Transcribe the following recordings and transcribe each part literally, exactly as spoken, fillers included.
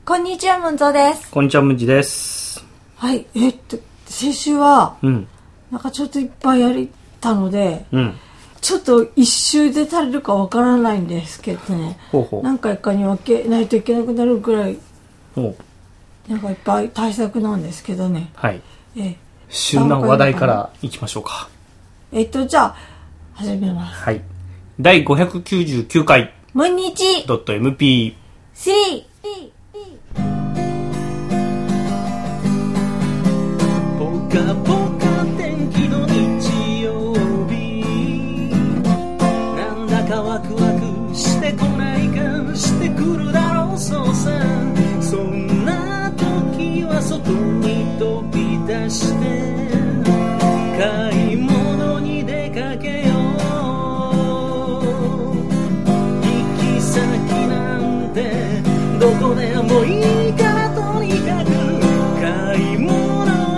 こんにちは、ムンゾーです。 こんにちは、ムンジです。 はい、えっと先週は、 うん、 なんかちょっといっぱいやりたので、 うん、 ちょっと一周で足りるかわからないんですけどね。 ほうほう。 何回かに分けないといけなくなるくらい、 ほうなんかいっぱい対策なんですけどね。 はい。 え旬な話題からいきましょうか。 えっとじゃあ始めます。 はい。だいごひゃくきゅうじゅうきゅうかい。 ムンニチ。 ドット エムピー。 スリー。 ポカポカ天気の日曜日、なんだかワクワクしてこないか、してくるだろうそうさ。そんな時は外に飛び出して買い物に出かけよう。行き先なんてどこでもいいからとにかく買い物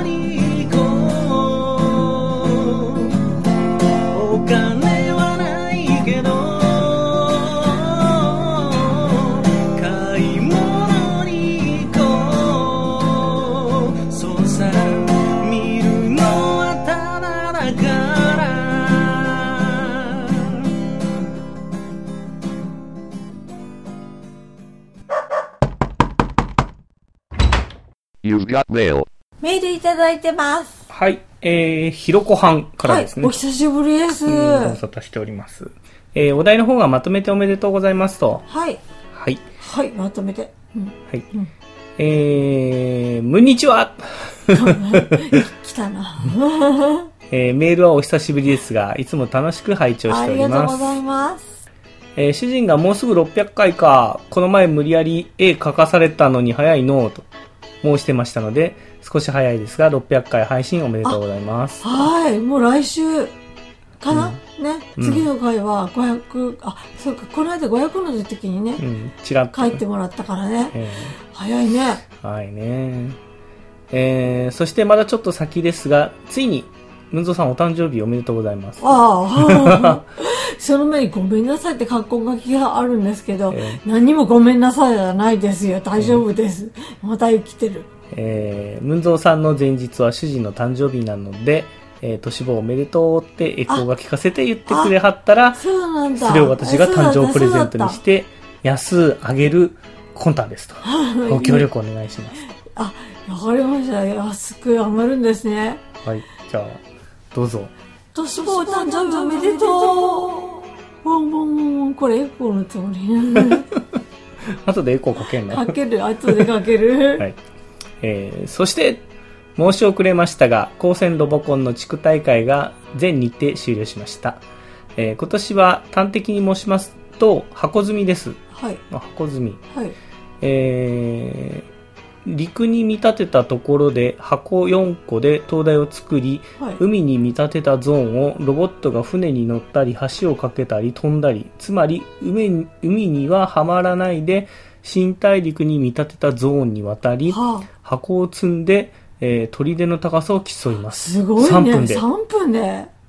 メールいただいてます。 はい、えー、ひろこはんからですね。 はい、お久しぶりです。 ご無沙汰しております。えー、お題の方がまとめておめでとうございますと。 はい。 はい。 はい、まとめて。うん、 はい。うん、えー、むんにちは来たな。 えー、メールはお久しぶりですが、いつも楽しく拝聴しております。 ありがとうございます。 えー、主人がもうすぐろっぴゃっかいか、この前無理やり絵描かされたのに早いのと申してましたので、少し早いですがろっぴゃっかい配信おめでとうございます。 はい、もう来週かな、うん、ね、 うん、 次の回はごひゃく、あ、そうか、この間ごひゃくの時にね、うん、 ちらっと書いてもらったからね、えー、早いね。 はいね。えー、そしてまだちょっと先ですが、ついにムンゾさんお誕生日おめでとうございます。 ああその前にごめんなさいって格好書きがあるんですけど、えー、何にもごめんなさいじゃないですよ、大丈夫です、えー、また生きてる。 えー、ムンゾさんの前日は主人の誕生日なので、えー、年坊おめでとうってエコーが聞かせて言ってくれはったら、 そうなんだ、 それを私が誕生プレゼントにして安あげる魂胆ですとご協力お願いします。 あ、わかりました。安く上がるんですね。 はい、じゃあどうぞ。 年坊誕生日おめでとう。ボンボンボンボン、これエコーのつもり後でエコーかけるの。 かける、後でかける。 はい。えー、そして申し遅れましたが、高専ロボコンの地区大会が全日程終了しました。えー、今年は端的に申しますと箱積みです。 はい。 箱積み。 はい。 えー陸に見立てたところで箱よんこで灯台を作り、はい、海に見立てたゾーンをロボットが船に乗ったり橋を架けたり飛んだり、つまり 海, 海にははまらないで新大陸に見立てたゾーンに渡り、はあ、箱を積んで、えー、砦の高さを競います。 すごいね。さんぷんで。さんぷんで。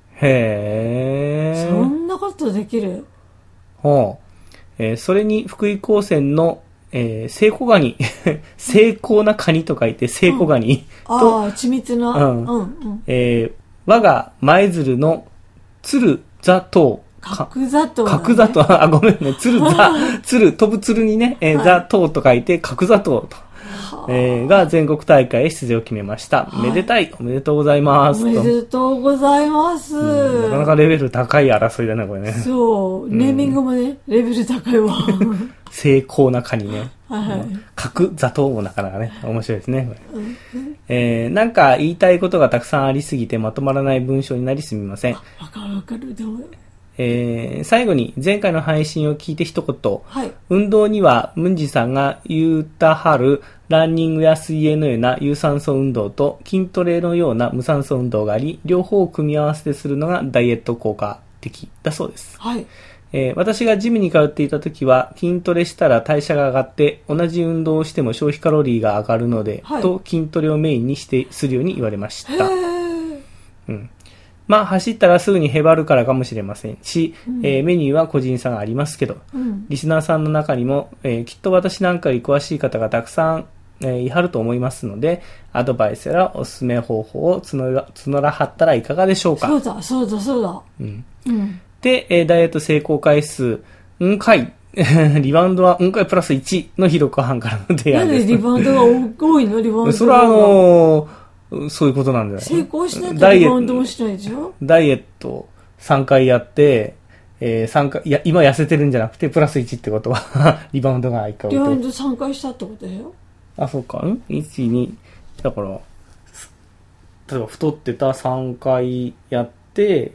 へー。 そんなことできる。 はあ、えー、それに福井高専のえー、セイコガニ精巧なカニと書いてセイコガニ、 うん、と、ああ、緻密な、うんうんうんえー、我が舞鶴の鶴座塔、 角座塔、ね、 角座塔、あ、ごめんね、鶴座、鶴、飛ぶ鶴にね、えーはい、座塔と書いて角座塔と、えー、が全国大会へ出場を決めました。はい、めでたい、おめでとうございます。 おめでとうございます。 うん、なかなかレベル高い争いだね、これね。 そう、ネーミングもね、うん、レベル高いわ。 精巧なカニね。 はい。 角座塔もなかなかね、面白いですね。えー、なんか言いたいことがたくさんありすぎてまとまらない文章になりすみません。 わかるわかる。でもえー、最後に前回の配信を聞いて一言、 はい、 運動にはムンジさんが言うたはるランニングや水泳のような有酸素運動と筋トレのような無酸素運動があり、両方を組み合わせてするのがダイエット効果的だそうです。 はい。 えー、私がジムに通っていた時は筋トレしたら代謝が上がって同じ運動をしても消費カロリーが上がるので、はい、と筋トレをメインにしてするように言われました。うんまあ走ったらすぐにへばるからかもしれませんし、 うん、 えー、メニューは個人差がありますけど、 うん、リスナーさんの中にも、えー、きっと私なんかより詳しい方がたくさん、えー、いはると思いますので、アドバイスやおすすめ方法を募ら、募らはったらいかがでしょうか。 そうだそうだそうだ、 うんうん、 で、えー、ダイエット成功回数うんかいリバウンドはうんかいプラスいちのひろこはんからの提案です。 なんでリバウンドが多いの？リバウンドがそれはあのー、そういうことなんじゃない？ 成功しないとリバウンドもしないでしょ。 ダイエットさんかいやって、えー、さんかい、いや、今痩せてるんじゃなくて、プラスいちってことは、リバウンドがいっかい。 リバウンドさんかいしたってことだよ。 あ、そうか。ん ?いち、に、だから、例えば太ってたさんかいやって、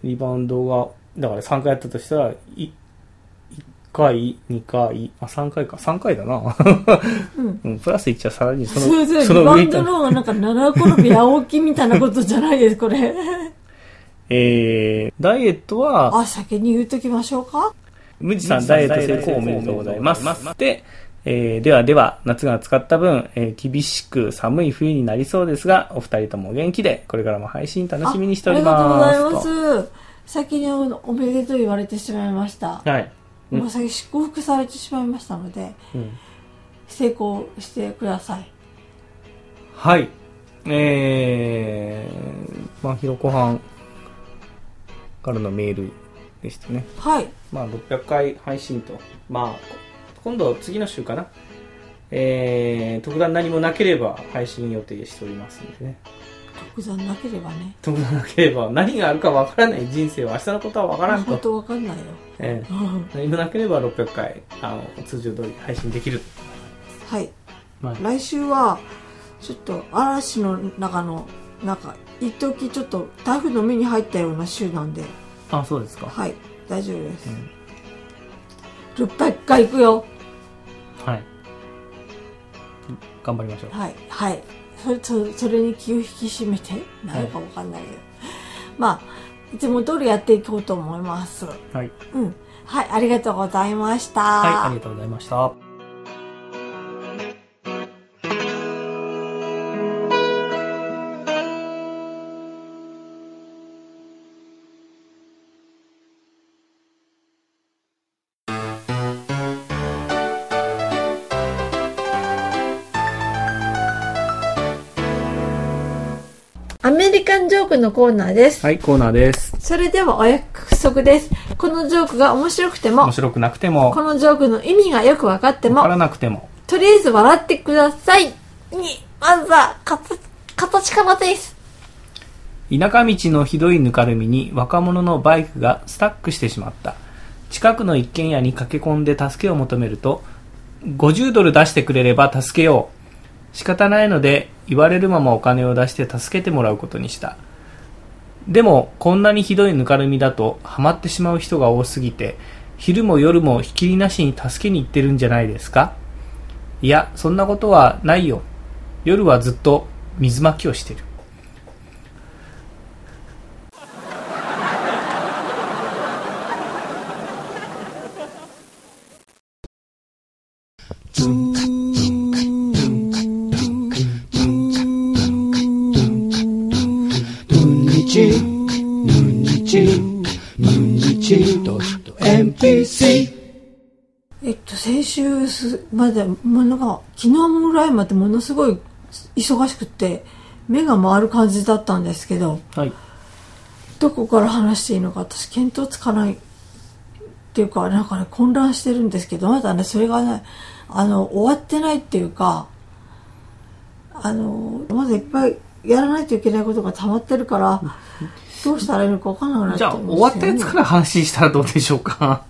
リバウンドが、だからさんかいやったとしたら、いいっかい、にかい、あ、さんかいか、さんかいだな。うん。うん、プラスいちはさらにその、 そうそう、そのリバウンドの方がなんかなな転び八起きみたいなことじゃないです、これ。 えー、ダイエットは、 あ、先に言うときましょうか。 ムジさん、ダイエット成功おめでとうございます。で、えー、ではでは、夏が使った分、えー、厳しく寒い冬になりそうですが、お二人ともお元気で、これからも配信楽しみにしております。 ありがとうございます。先におめでとう言われてしまいました。 はい。 うん、もう先祝福されてしまいましたので、うん、成功してください。 はい。えー、まあ、ひろこはんからのメールでしたね。 はい。 まあ、ろっぴゃっかい配信と、まあ、今度次の週かな。えー、特段何もなければ配信予定しておりますのでね。 特段なければね。 特段なければ何があるかわからない人生は明日のことはわからんと。 本当わかんないよ。 えー、何もなければろっぴゃっかいあの通常通り配信できる。 はい。まあ、来週はちょっと嵐の中のなんか一時ちょっと台風の目に入ったような週なんで。 あ、そうですか。 はい、大丈夫です。うん、ろっぴゃっかい行くよ。 はい。頑張りましょう。 はいはい。それ そ, それに気を引き締めてなるかわかんないけど、はい、まあいつも通りやっていこうと思います。 はい。 うん。はい、ありがとうございました。 はい、ありがとうございました。 アメリカンジョークのコーナーです。 はい、コーナーです。 それではお約束です。このジョークが面白くても、 面白くなくても、 このジョークの意味がよく分かっても、 分からなくても、 とりあえず笑ってください。に、まずは、形からです。 田舎道のひどいぬかるみに若者のバイクがスタックしてしまった。近くの一軒家に駆け込んで助けを求めると、ごじゅうドル出してくれれば助けよう。仕方ないので言われるままお金を出して助けてもらうことにした。でもこんなにひどいぬかるみだとハマってしまう人が多すぎて、昼も夜もひっきりなしに助けに行ってるんじゃないですか。いや、そんなことはないよ。夜はずっと水まきをしてる。 えっと先週までものが昨日ぐらいまでものすごい忙しくて目が回る感じだったんですけど、 はい、 どこから話していいのか私見当つかないっていうかなんかね混乱してるんですけど、まだねそれがねあの終わってないっていうかあのまだいっぱいやらないといけないことが溜まってるからどうしたらいいのか分からなくなってるんですよね。 じゃあ終わったやつから話したらどうでしょうか。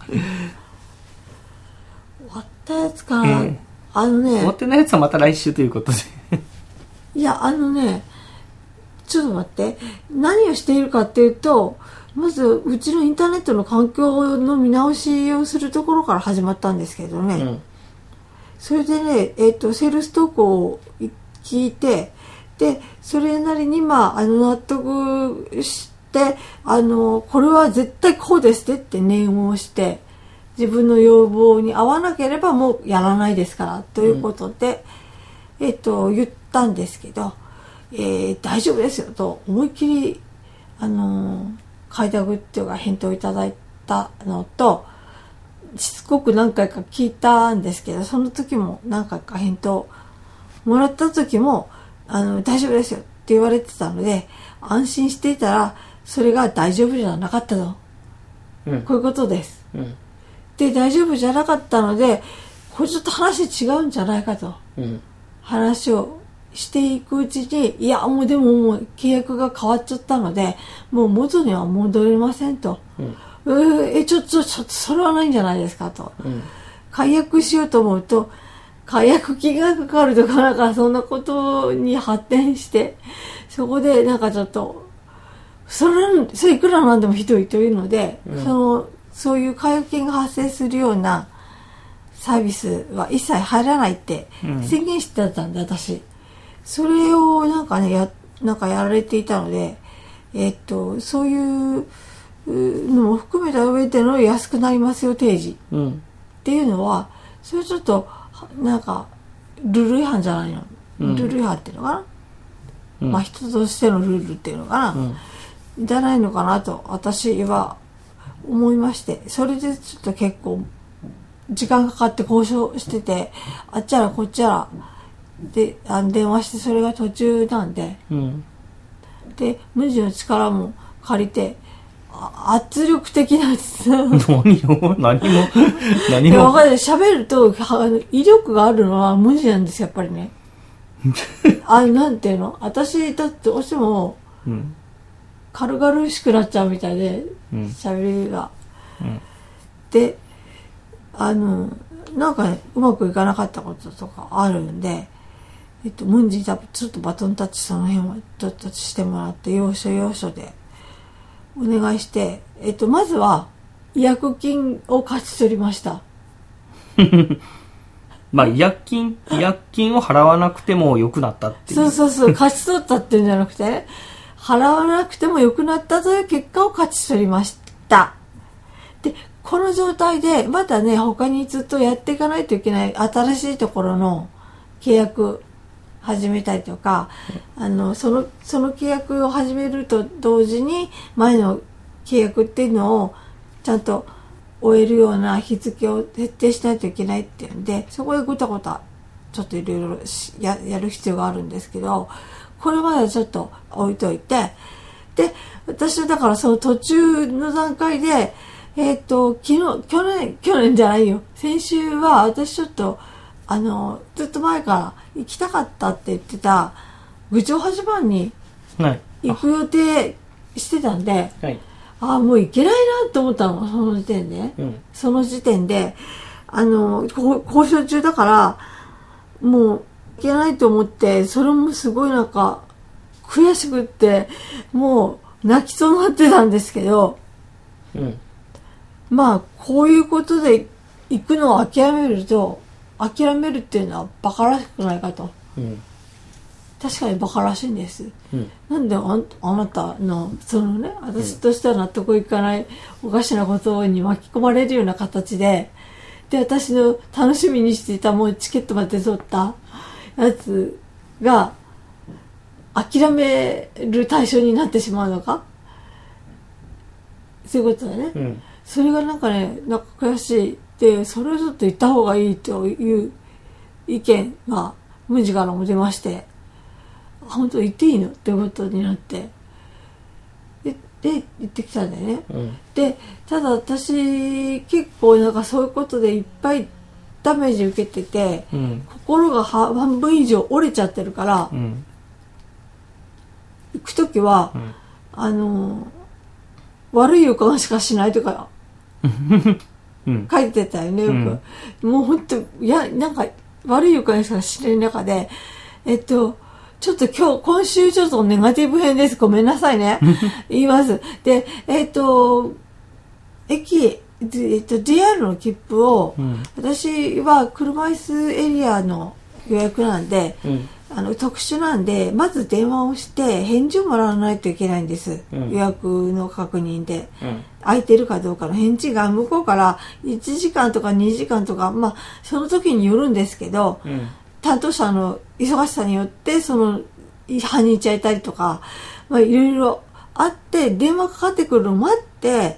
終わったやつから、えー、あのね終わってないやつはまた来週ということでいやあのねちょっと待って何をしているかっていうと、まずうちのインターネットの環境の見直しをするところから始まったんですけどね、うん、それでね、えーと、セールス投稿を聞いてでそれなりにまああの納得してあのこれは絶対こうですって念をして自分の要望に合わなければもうやらないですからということで、うん、えっと言ったんですけど、えー、大丈夫ですよと思いっきりあの開拓っていうか返答いただいたのと、しつこく何回か聞いたんですけど、その時も何回か返答もらった時も、あの、大丈夫ですよって言われてたので、安心していたら、それが大丈夫じゃなかったの。うん、こういうことです。うん、で、大丈夫じゃなかったので、これちょっと話違うんじゃないかと。うん、話をしていくうちに、いや、もうでももう契約が変わっちゃったので、もう元には戻れませんと。うんえちょっとちょっとそれはないんじゃないですかと、うん、解約しようと思うと解約金がかかるとかなんかそんなことに発展して、そこでなんかちょっとそれそれいくらなんでもひどいというので、うん、そのそういう解約金が発生するようなサービスは一切入らないって宣言してたんで、うん、私それをなんかねやなんかやられていたので、えっとそういうのも含めた上での安くなりますよ提示っていうのは、それちょっとなんかルール違反じゃないの、うん、ルール違反っていうのかな、うん、まあ人としてのルールっていうのかな、うん、じゃないのかなと私は思いまして、それでちょっと結構時間かかって交渉してて、あっちゃらこっちゃらであの電話して、それが途中なんで、うん、で無事の力も借りて圧力的な何を何も何も分かんない。喋ると威力があるのは無理なんですよやっぱりねあれなんていうの、私だってどうしても軽々しくなっちゃうみたいで喋、うん、りが、うん、であのなんかねうまくいかなかったこととかあるんで、えっとムンジーちょっとバトンタッチその辺はちょっとしてもらって、要所要所でお願いして、えっと、まずは違約金を勝ち取りましたまあ違約金違約金を払わなくても良くなったっていう、 そうそうそう勝ち取ったっていうんじゃなくて、払わなくても良くなったという結果を勝ち取りました。でこの状態でまたね他にずっとやっていかないといけない新しいところの契約始めたりとか、あのそのその契約を始めると同時に前の契約っていうのをちゃんと終えるような日付を徹底しないといけないっていうんで、そこでごたごたちょっといろいろやる必要があるんですけど、これまでちょっと置いといて、で私はだからその途中の段階でえっと昨日去年去年じゃないよ先週は私ちょっとあのずっと前から行きたかったって言ってた郡上八幡に行く予定してたんで、はい、ああもう行けないなと思ったの、その時点で、うん、その時点であの交渉中だからもう行けないと思って、それもすごいなんか悔しくってもう泣きそうになってたんですけど、うん、まあこういうことで行くのを諦めると諦めるっていうのはバカらしくないかと、うん、確かにバカらしいんです、うん、なんで あ, あなたのそのね私としては納得いかないおかしなことに巻き込まれるような形で、で私の楽しみにしていたもうチケットまで取ったやつが諦める対象になってしまうのか、そういうことだね、うん、それがなんかねなんか悔しいで、それをちょっと言った方がいいという意見が無事からも出まして、本当言っていいのってことになって、で、で言ってきたんだよね、うん、でただ私結構なんかそういうことでいっぱいダメージ受けてて、うん、心が半分以上折れちゃってるから、うん、行くときは、うん、あの悪い予感しかしないとか書いてたよねよく、うん、もう本当いやなんか悪い予感しかしない中で、えっとちょっと今日今週ちょっとネガティブ編です、ごめんなさいね言いますでえっと駅えっと ディーアール の切符を、うん、私は車椅子エリアの予約なんで、うん、あの特殊なんでまず電話をして返事をもらわないといけないんです、うん、予約の確認で、うん、空いてるかどうかの返事が向こうからいちじかんとかにじかんとか、まあその時によるんですけど、うん、担当者の忙しさによってその半日空いたりとか、まあいろいろ会って電話かかってくるのを待って、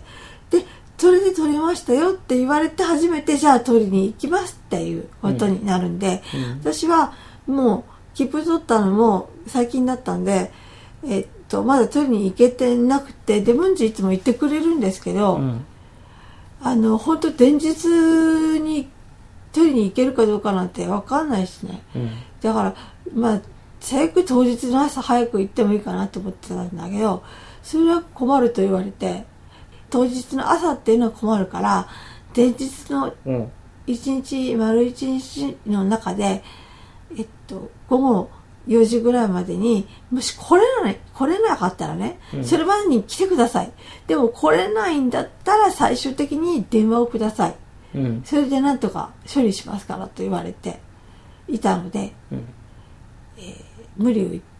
でそれで取りましたよって言われて初めてじゃあ取りに行きますっていうことになるんで、うんうん、私はもう切符取ったのも最近だったんで、えっとまだ取りに行けてなくて、で文治いつも言ってくれるんですけど、うん、あの本当前日に取りに行けるかどうかなんて分かんないしね、うん、だからまあ最悪当日の朝早く行ってもいいかなと思ってたんだけど、それは困ると言われて、当日の朝っていうのは困るから前日の一日、うん、丸一日の中で、えっと、午後よじぐらいまでにもし来れない来れなかったらね、うん、それまでに来てください。でも来れないんだったら最終的に電話をください、うん、それでなんとか処理しますからと言われていたので、うん、えー、無理を言って、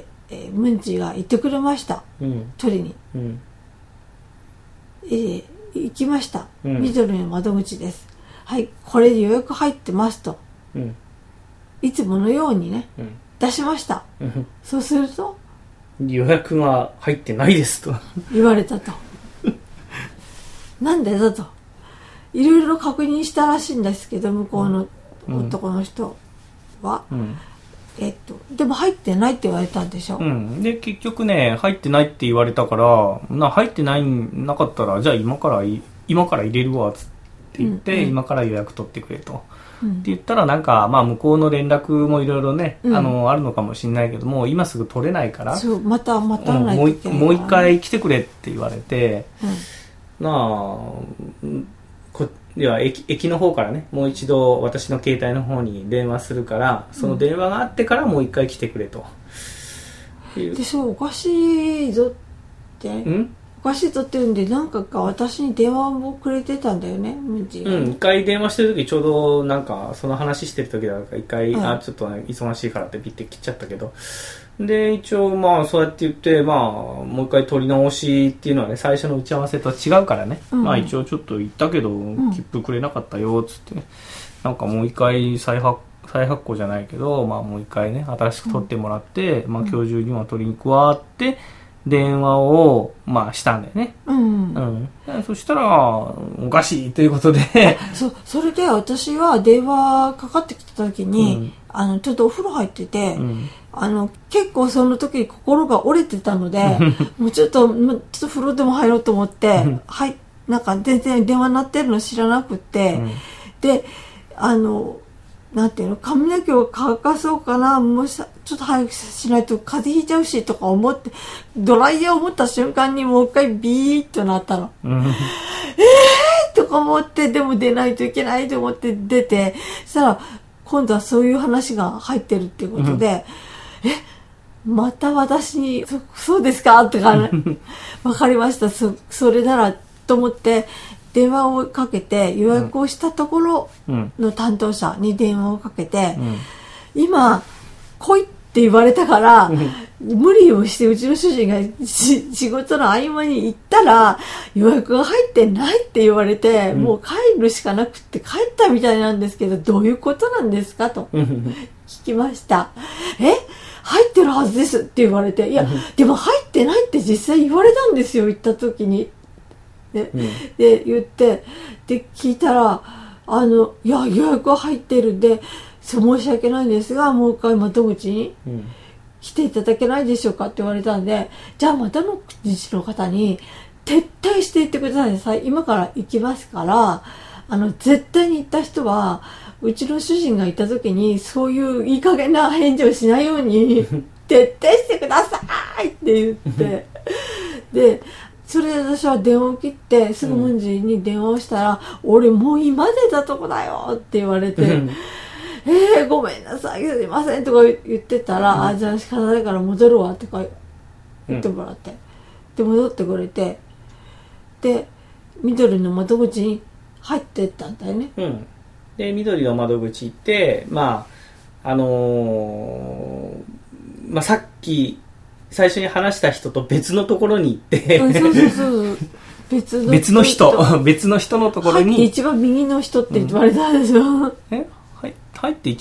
えー、ムンチが言ってくれました、うん、取りに、うん、えー、行きました、うん、緑の窓口です。はい、これ予約入ってますと、うん、いつものようにね、うん、出しました、うん、そうすると予約が入ってないですと言われたとなんでだといろいろ確認したらしいんですけど、向こうの男の人は、うんうん、えっと、でも入ってないって言われたんでしょ、うん、 で結局ね入ってないって言われたから、な入ってないなかったらじゃあ今から今から入れるわつって言って、うんうん、今から予約取ってくれと、うん、って言ったらなんか、まあ、向こうの連絡もいろいろね、うん、あのあるのかもしれないけども今すぐ取れないから、 そうまた待たないといけないから、ね、 もう一回来てくれって言われて、うん、なあこでは 駅, 駅の方からねもう一度私の携帯の方に電話するからその電話があってからもう一回来てくれと、 うん、でそうおかしいぞってんおかしいぞって言うんで何かか私に電話をくれてたんだよね、ムンチが。 うん、一回電話してる時ちょうどなんかその話してる時だから一回、はい、あちょっと、ね、忙しいからってピッて切っちゃったけど、で一応まあそうやって言ってまあもう一回取り直しっていうのはね最初の打ち合わせとは違うからね、うん、まあ一応ちょっと言ったけど、うん、切符くれなかったよっつって、ね、なんかもう一回再発再発行じゃないけど、まあ、もう一回ね新しく取ってもらって、うん、まあ、今日中には取りに加わって電話を、まあ、したんだよね、うんうん、そしたらおかしいということでそ, それで私は電話かかってきた時に、うん、あのちょっとお風呂入ってて、うん、あの結構その時心が折れてたのでもうちょっとちょっと風呂でも入ろうと思ってはい、なんか全然電話鳴ってるの知らなくて、うん、であのなんていうの髪の毛を乾かそうかなもうちょっと早くしないと風邪ひいちゃうしとか思ってドライヤーを持った瞬間にもう一回ビーッとなったの、うん、えーとか思ってでも出ないといけないと思って出てそしたら今度はそういう話が入ってるっていうことで、うん、えまた私に そ, そうですかとか、ね、分かりました そ, それならと思って電話をかけて予約をしたところの担当者に電話をかけて、うん、今来いって言われたから、うん、無理をしてうちの主人が仕事の合間に行ったら予約が入ってないって言われて、うん、もう帰るしかなくって帰ったみたいなんですけどどういうことなんですかと聞きましたえ入ってるはずですって言われていやでも入ってないって実際言われたんですよ行った時にで, うん、で言ってで聞いたらあのいや予約が入ってるんで申し訳ないんですがもう一回窓口に来ていただけないでしょうかって言われたんでじゃあ窓口の方に徹底して言ってください今から行きますからあの絶対に行った人はうちの主人がいた時にそういういい加減な返事をしないように徹底してくださいって言ってでそれで私は電話を切ってすぐムンジに電話をしたら、うん、俺もう今出たとこだよって言われて、うん、えー、ごめんなさいすいませんとか言ってたら、うん、あじゃあ仕方ないから戻るわとか言ってもらって、うん、で戻ってくれてで緑の窓口に入ってったんだよね、うん、 で緑の窓口行ってまああのー、まあさっき最初に話した人と別のところに行ってそうそうそう別の別の人別の人のところに入って一番右の人って言われたんですよ、うん、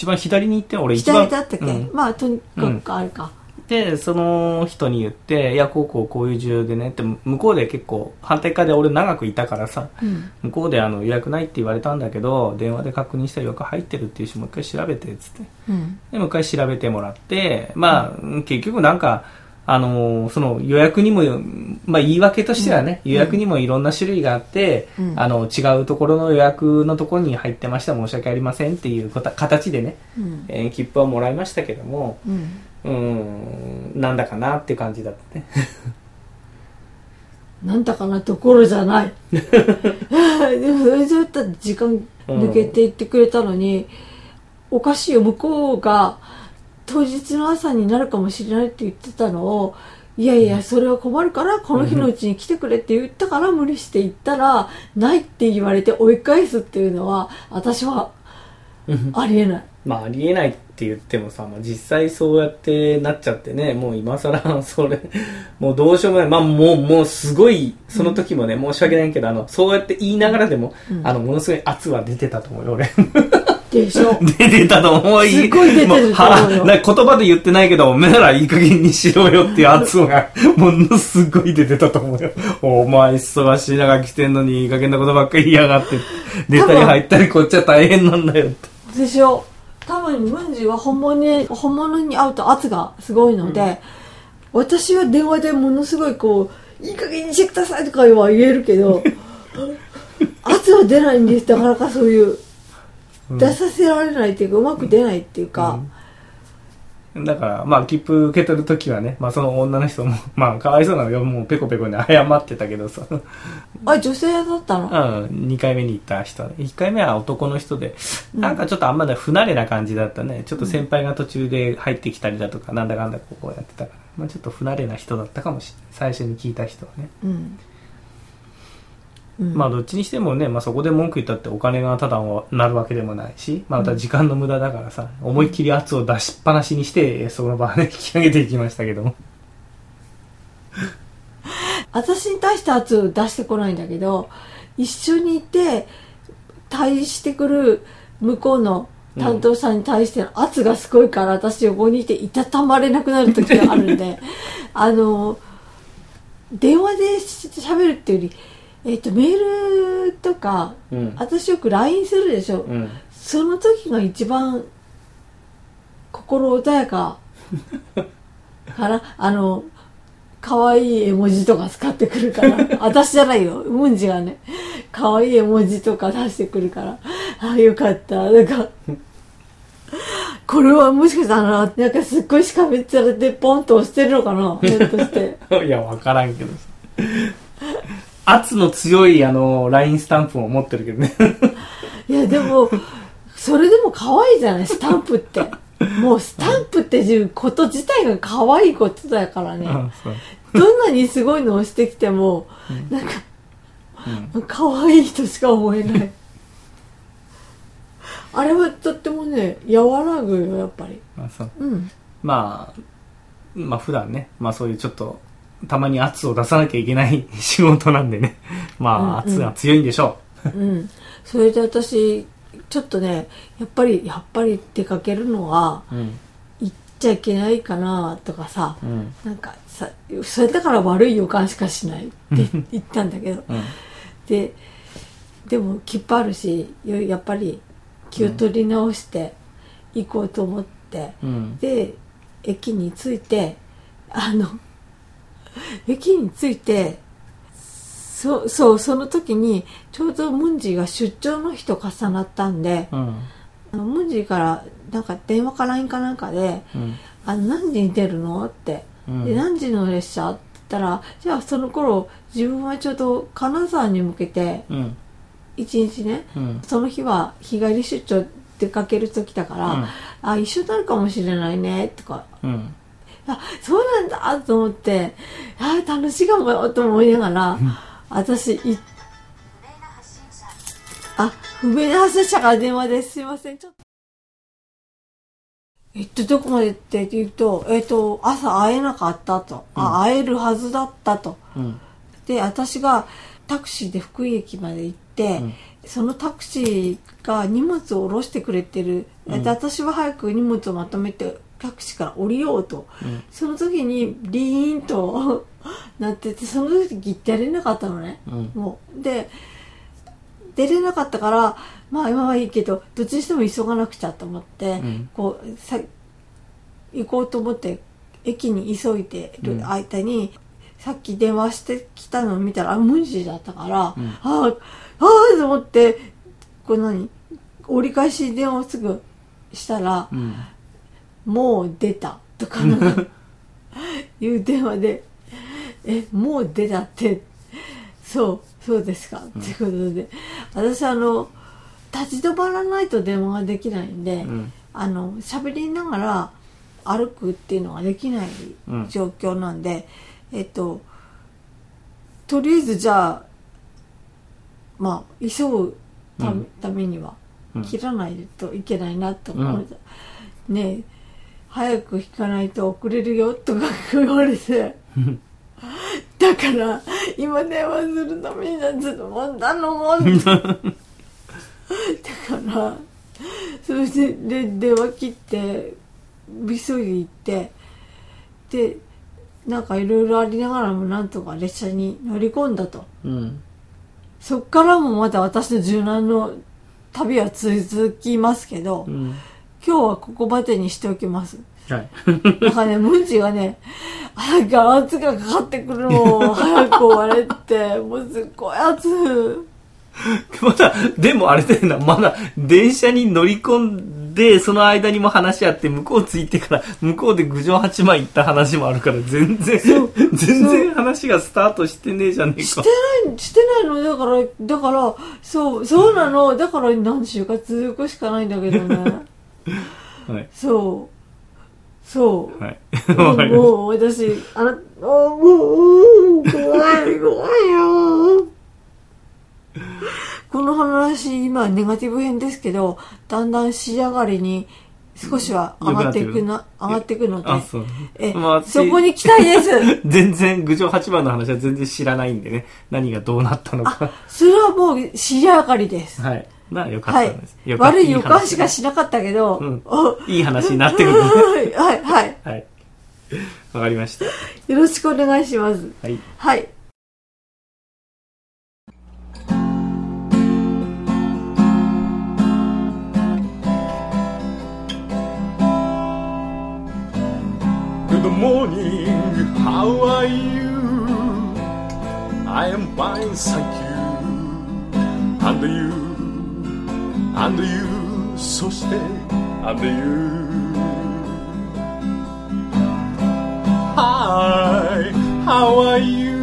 え入って一番左に行って俺一番左だったっけ、うん、まあとにかくあれか、 でその人に言っていやこうこうこういう需要でねって向こうで結構反対側で俺長くいたからさ、うん、向こうであの予約ないって言われたんだけど電話で確認したら予約入ってるっていうしもう一回調べてっつって、うん、でもう一回調べてもらってまあ、うん、結局なんかあのー、その予約にも、まあ、言い訳としてはね、うん、予約にもいろんな種類があって、うん、あの違うところの予約のところに入ってました申し訳ありませんっていう形でね、うんえー、切符はもらいましたけども、うんうーんなんだかなって感じだったねなんだかなところじゃないでもそれじゃったら時間抜けていってくれたのに、うん、おかしいよ向こうが当日の朝になるかもしれないって言ってたのをいやいやそれは困るからこの日のうちに来てくれって言ったから無理して行ったらないって言われて追い返すっていうのは私はありえないまあありえないって言ってもさ、まあ、実際そうやってなっちゃってねもう今更それもうどうしようもないまあもうもうすごいその時もね、うん、申し訳ないけどあのそうやって言いながらでも、うん、あのものすごい圧は出てたと思うよ俺でしょ出てたと思うすごい出てると思うよもう言葉で言ってないけどお前らいい加減にしろよっていう圧がものすごい出てたと思うよお前忙しい中来てんのにいい加減なことばっかり言いやがって出たり入ったりこっちは大変なんだよってでしょ多分ムンジは本物に本物に会うと圧がすごいので、うん、私は電話でものすごいこういい加減にしてくださいとかは言えるけど圧は出ないんですだからかそういう、うん、出させられないっていうかうまく出ないっていうか、 うん、だからまあ切符受け取るときはね、まあ、その女の人もまあかわいそうなのよもうペコペコに謝ってたけどさあ女性だったのうんにかいめに行った人いっかいめは男の人で、うん、なんかちょっとあんまり不慣れな感じだったねちょっと先輩が途中で入ってきたりだとか、うん、なんだかんだここやってたから、まあ、ちょっと不慣れな人だったかもしれない最初に聞いた人はね、うんうん、まあどっちにしてもね、まあ、そこで文句言ったってお金がただなるわけでもないし、まあ、また時間の無駄だからさ、うん、思いっきり圧を出しっぱなしにしてその場で引き上げていきましたけども私に対して圧を出してこないんだけど一緒にいて対してくる向こうの担当者に対しての圧がすごいから、うん、私横にいていたたまれなくなる時があるんであの電話で喋るっていうよりえっと、メールとか、うん、私よく ライン するでしょ、うん、その時が一番心穏やかかなあの可愛い絵文字とか使ってくるから私じゃないよムンジがね可愛い絵文字とか出してくるからああよかったなんかこれはもしかしたらなんかすっごいしかめっちゃれてポンと押してるのかなひょっとしていや分からんけどさ圧の強いあの ライン スタンプを持ってるけどねいやでもそれでも可愛いじゃないスタンプってもうスタンプっていうこと自体が可愛いことだからねどんなにすごいのをしてきても、うん、なんか、うん、可愛いとしか思えないあれはとってもね和らぐよやっぱりあそう、うん、まあまあ普段ねまあそういうちょっとたまに圧を出さなきゃいけない仕事なんでねまあ、うんうん、圧が強いんでしょう、 うん、それで私ちょっとねやっぱりやっぱり出かけるのは、うん、行っちゃいけないかなとかさ、うん、なんかさそれだから悪い予感しかしないって言ったんだけど、うん、ででも切符あるしやっぱり気を取り直して行こうと思って、うん、で駅に着いてあの駅に着いてそ, そうその時にちょうどムンジが出張の日と重なったんで、うん、あのムンジからなんか電話か ライン かなんかで、うん、あの何時に出るのって、うん、で何時の列車って言ったらじゃあその頃自分はちょうど金沢に向けて一日ね、うん、その日は日帰り出張出かける時だから、うん、あ一緒になるかもしれないねとか、うんあそうなんだと思ってあ楽しいかもよと思いながら私いあ不明な発信者から電話ですすいませんちょっとえっとどこまでって言うとえっと朝会えなかったと、うん、あ会えるはずだったと、うん、で私がタクシーで福井駅まで行って、うん、そのタクシーが荷物を下ろしてくれてる、うん、で私は早く荷物をまとめてタクシーから降りようと、 うん、 その時にリーンとなってて、その時出れなかったのね、 うん、 もうで出れなかったから、まあ今はいいけどどっちにしても急がなくちゃと思って、うん、こうさ行こうと思って駅に急いでる間に、うん、さっき電話してきたのを見たらあ無事だったから、うん、ああああと思ってこう何折り返し電話をすぐしたら、うん、もう出たとかいう電話でえもう出たってそうそうですか、うん、ってことで私あの立ち止まらないと電話ができないんで、うん、あの喋りながら歩くっていうのができない状況なんで、うん、えっととりあえずじゃあまあ急ぐた め,、うん、ためには切らないといけないなと思って、うん、ねえ早く引かないと遅れるよとか言われてだから今電話するためになっちょっともんだのもんだからそれでで電話切って急いで行ってでなんかいろいろありながらもなんとか列車に乗り込んだと、うん、そっからもまた私の柔軟の旅は続きますけど、うん、今日はここまでにしておきます。はい。なんかね、ムンチがね、なんか圧がかかってくるのを早く終われって、もうすっごい圧。 まだ、でもあれだよな、まだ電車に乗り込んで、その間にも話し合って、向こう着いてから、向こうで郡上八幡行った話もあるから、全然、全然話がスタートしてねえじゃねえか。 してない、してないの、だから、だから、そう、そうなの、だから何週間続くしかないんだけどね。はい。そう。そう。はい。もう私、あら、もう、怖い、怖いよ。この話、今、ネガティブ編ですけど、だんだん仕上がりに少しは上がっていくな、上がっていくので、あ、そう。え、まあ、そこに期待です。 全然、郡上八幡の話は全然知らないんでね、何がどうなったのか。 あ、それはもう仕上がりです。 はい。まあ、よかったです。 はい、悪い予感しかしなかったけど、うん、 いい話になってくる、ね。 はい、はい。 はい。わかりました。よろしくお願いします。 はい。 はい。 Good morning, how are you? I am fine, thank you. And you, and you, そして and you. Hi, how are you?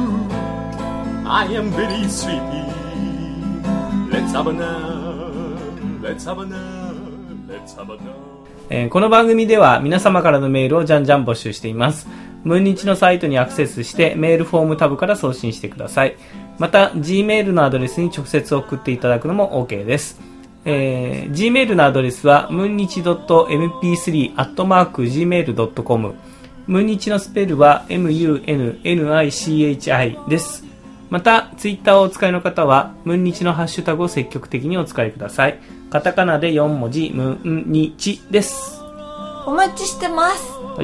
I am very sleepy. Let's have a nap, let's have a nap, let's have a nap. えー、この番組では皆様からのメールをじゃんじゃん募集しています。ムンニチのサイトにアクセスしてメールフォームタブから送信してください。また Gmail のアドレスに直接送っていただくのも OK です。えー、Gmail のアドレスはムンニチ ドットエムピースリー アットマーク ジーメール ドットコム ムンニチのスペルは エムユーエヌエヌアイシーエイチアイ です。また Twitter をお使いの方はムンニチのハッシュタグを積極的にお使いください。カタカナでよんもじムンニチです。 お待ちしてます。 はい。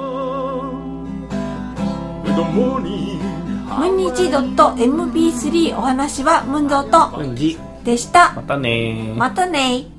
ムンニチ ドットエムピースリー お話はムンドとムンジでした。 またねまたね